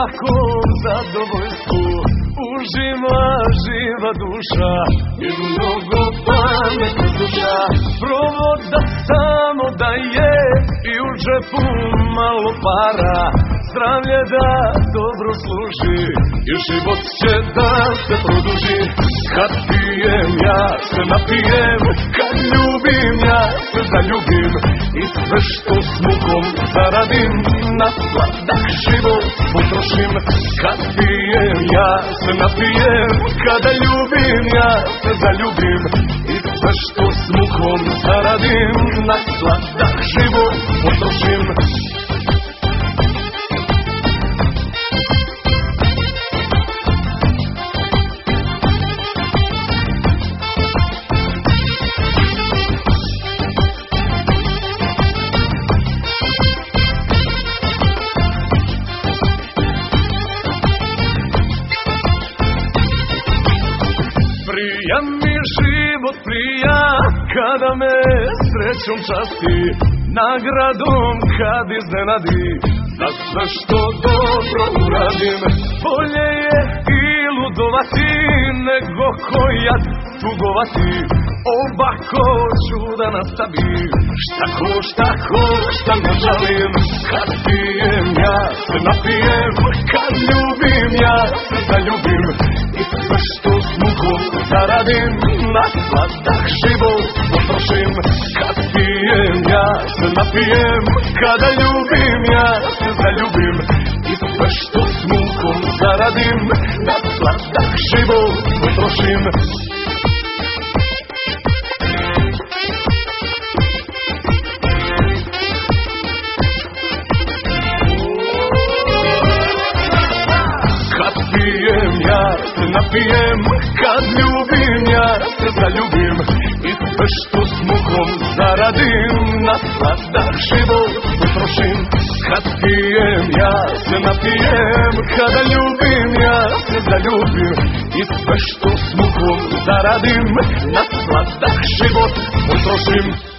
svakom zadovoljstvu uživa živa duša i mnogo pametna duša. Provoda samo da je i u džepu malo para, zdravlje da dobro služi i život će da se produži. Kad pijem ja se napijem, kad ljubim ja se zaljubim i sve što s mukom zaradim na sladak život potrošim. Kad pijem ja se napijem, kada ljubim ja se zaljubim i sve što s mukom zaradim na sladak život potrošim. Prija mi život, prija kada me srećom časti, nagradom kad iznenadi za sve što dobro uradim. Bolje je i ludovati nego kojad tugovati, ovako ću da nastavim, šta košta ne žalim. Kad pijem ja se napijem, kad ljubim ja se zaljubim i sve što s mukom zaradim na sladak život potrošim. Kad pijem ja se napijem, kada ljubim ja se zaljubim i sve što s mukom zaradim na sladak život potrošim. Kad pijem ja se napijem, kad ljubim ja se zaljubim i sve što s mukom zaradim na sladak život potrošim. Kad pijem ja se napijem, kada ljubim ja se zaljubim i sve što s mukom zaradim na sladak život potrošim.